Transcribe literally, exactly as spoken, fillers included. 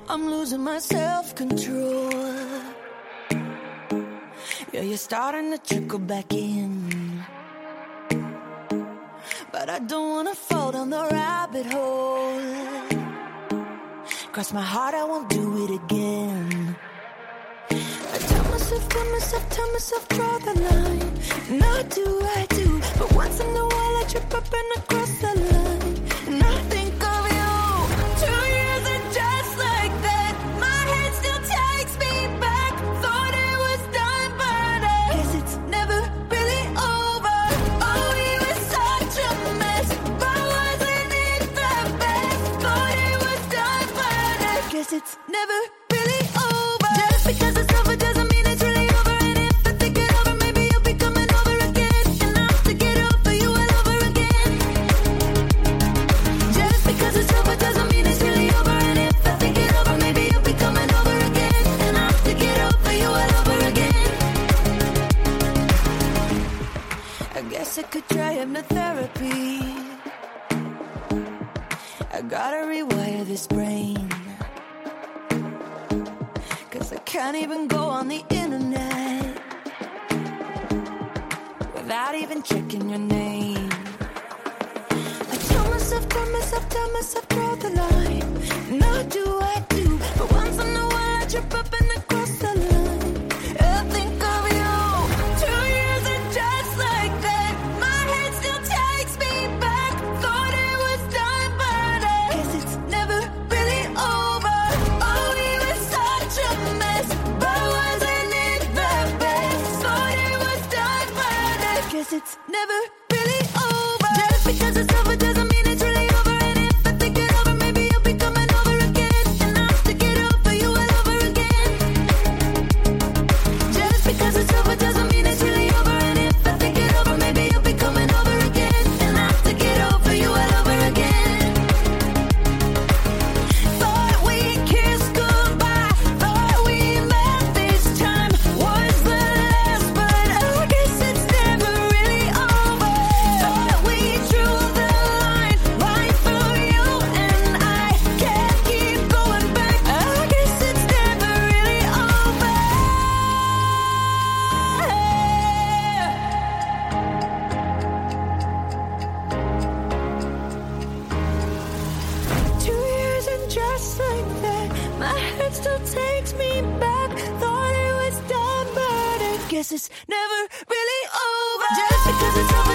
I'm losing my self-control. Yeah, you're starting to trickle back in, but I don't wanna fall down the rabbit hole. Cross my heart, I won't do it again. I tell myself, tell myself, tell myself, draw the line. And I do, I do, but once in a while I trip up and I cross the line. And I think of you. Two years and just like that, my head still takes me back. Thought it was done, but I guess it's never really over. Oh, we were such a mess, but wasn't it the best? Thought it was done, but I guess it's never really over. Just because it's over doesn't mean it's really over. And if I think it over, maybe you'll be coming over again. And I have to get over you all over again. Just because it's over doesn't mean it's really over. And if I think it over, maybe you'll be coming over again. And I have to get over you all over again. I guess I could try hypnotherapy. I gotta rewire this brain, 'cause I can't even go on the internet without even checking your name. I tell myself, tell myself, tell myself, draw the line. And I do, I do, but once in a while I trip up and I cross the line. I think of you. Two years and just like that, my head still takes me back. Thought it was done, but I guess it's never really over. Oh, we were such a mess, but wasn't it the best? Thought it was done, but I guess it's never really over. Just because it's over doesn't mean it's really over. And if I think it over, maybe you'll be coming over again. And I have to get over you all over again. Just because it's over doesn't mean it's really over. And if I think it over, maybe you'll be coming over again. And I have to get over you all over again. Thought we'd kiss goodbye, thought we met this time was the last, but I guess it's never really over. Thought we drew the line right through you, and I can't keep going back. I guess it's never really over. Two years and just like that, my head still takes me back. Thought it was done, but I guess it's never really over. Just because it's over